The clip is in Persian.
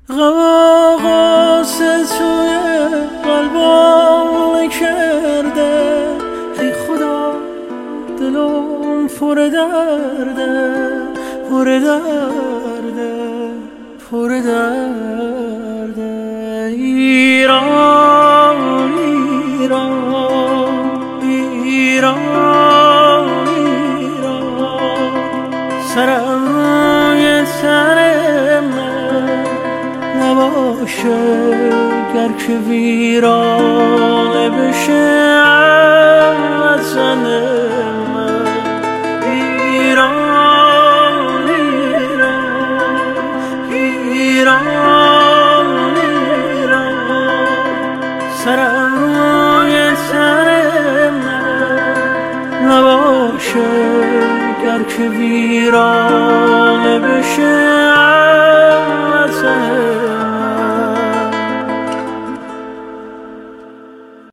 غم آغاز توی قلبم کرده، ای خدا دلم پر درده، پر درده، پر درده. ایران ایران ایران ایران، سرم روی تن من نباشه گر که ویرانه بشه وطن من. ایران ایران ایران ایران، سرم روی تن من نباشه گر که ویرانه بشه